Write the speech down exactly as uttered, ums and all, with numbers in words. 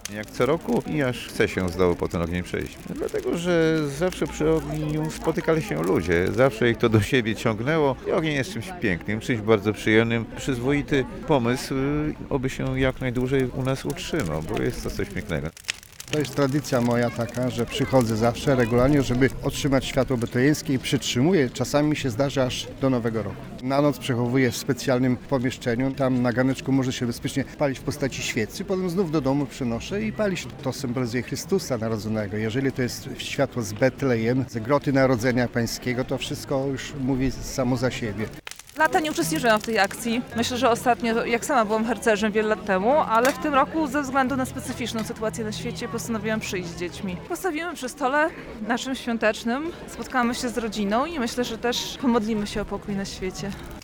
Jak co roku i aż chce się znowu po ten ogień przejść. Dlatego, że zawsze przy ogniu spotykali się ludzie, zawsze ich to do siebie ciągnęło i ogień jest czymś pięknym, czymś bardzo przyjemnym. Przyzwoity pomysł, oby się jak najdłużej u nas utrzymał, bo jest to coś pięknego. To jest tradycja moja taka, że przychodzę zawsze regularnie, żeby otrzymać światło betlejemskie i przytrzymuję. Czasami mi się zdarza aż do Nowego Roku. Na noc przechowuję w specjalnym pomieszczeniu. Tam na ganeczku może się bezpiecznie palić w postaci świecy. Potem znów do domu przynoszę i palić. To symbolizuje Chrystusa Narodzonego. Jeżeli to jest światło z Betlejem, z groty Narodzenia Pańskiego, to wszystko już mówi samo za siebie. Lata nie uczestniczyłam w tej akcji. Myślę, że ostatnio, jak sama byłam harcerzem wiele lat temu, ale w tym roku ze względu na specyficzną sytuację na świecie postanowiłam przyjść z dziećmi. Postawimy przy stole naszym świątecznym, spotkamy się z rodziną i myślę, że też pomodlimy się o pokój na świecie.